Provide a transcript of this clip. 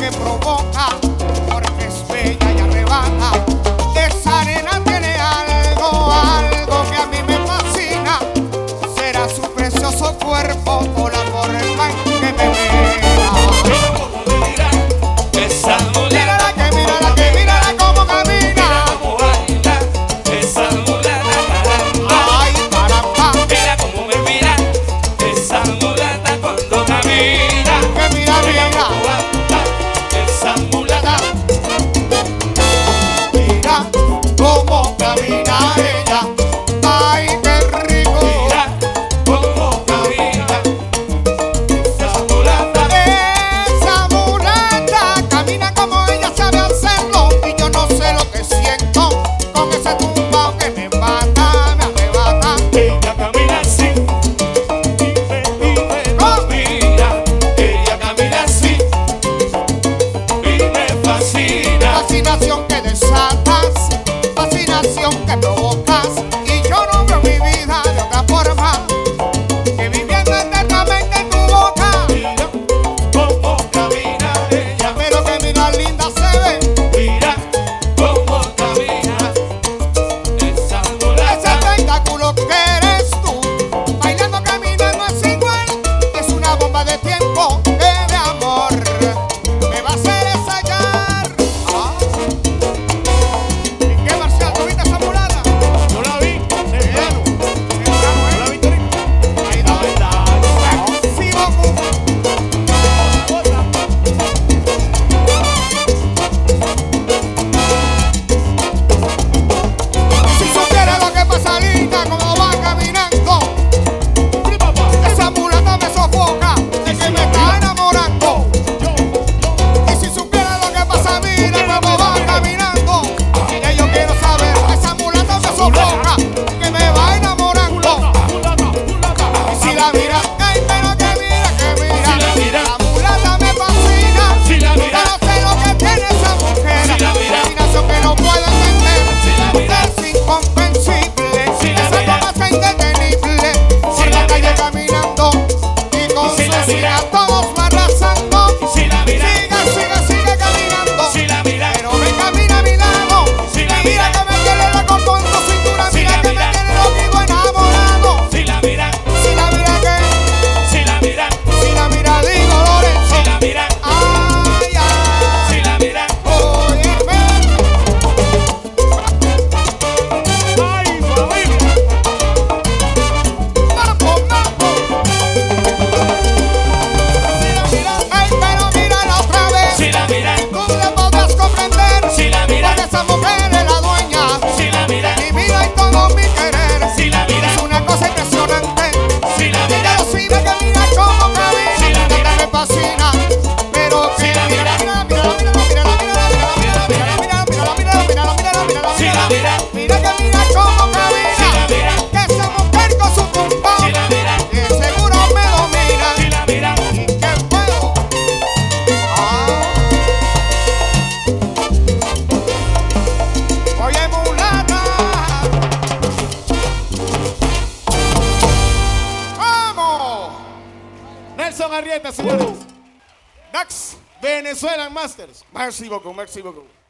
que provoca, porque es bella y arrebata. Esa nena tiene algo que a mí me fascina. Será su precioso cuerpo o la forma en que me vea. Mírala como camina. Cómo baila esa mulata. Ay, caramba. Mira cómo me mira esa mulata cuando camina. Que mira. Cómo baila esa mulata. Mira cómo camina ella. Ay, qué rico. Mira cómo camina esa mulata. Esa mulata camina como ella sabe hacerlo. Y yo no sé lo que siento con ese tumbao que me mata, me arrebata. Ella camina así y me domina. Ella camina así y me fascina. Fascinación que desatas, fascinación que provocas. Y yo no veo mi vida de otra forma que viviendo eternamente en tu boca. Mira cómo camina ella. Pero que mira linda se ve. Mira cómo camina esa Ese mulata. espectáculo que eres tú, bailando, caminando es igual. Es una bomba de tiempo que de amor me va a hacer estallar. ¿Y qué, Marcial? ¿Tú viste esa mulata? Yo la vi de plano. Yo la vi todita. Ahí está. Sí, Goku. Si supiera lo que pasa, linda, cómo va caminando. Esa mulata me sofoca, de que me está enamorando. Y si supiera lo que pasa, mira cómo va caminando. Que yo quiero saber, esa mulata me sofoca, que me va enamorando. Y si la mira, ay, pero que mira, Si la mira. la mulata me fascina. Si la mira. Yo no sé lo que tiene esa mujer, Si la mira. fascinación que no puedo entender. Si la mira. Es incomprensible, Si la esa mira. cosa es indetenible. Si Por la la calle mira. caminando y con Si la su mira. silla todos va arrasando. Si la mira. Sigue caminando. Si la mira. Pero ven, camina a mi lado. Si la Mira mira. que me tiene loco con tu cintura. Si Mira la que me mira. tiene loco enamorado. Si la mira. Si la mira que, Si la mira. si la mira digo Lorenzo. Si la mira. Ay, ay, Si la mira. óyeme. Ay, familia. Mambo. Ay, pero mírala otra vez. Si la mira. Tú le podrás comprender. Si la mira. Porque esa mujer es la dueña. Si la mira. Mi vida y todo mi querer. Si la mira. Es una cosa impresionante. Si la mira. Ella lo sigue que mira cómo camina. Si la mira. Me fascina. Pero que Si la mira. Si la mira. Mira que mira cómo camina. Si la mira. Que esa mujer con su tumbao. Si la mira. Que seguro me domina. Si la mira. Y que puedo. Oye, mulata. ¡Vamos! Nelson Arrieta, señores. Dax, Venezuelan Masters. Merci beaucoup, merci beaucoup.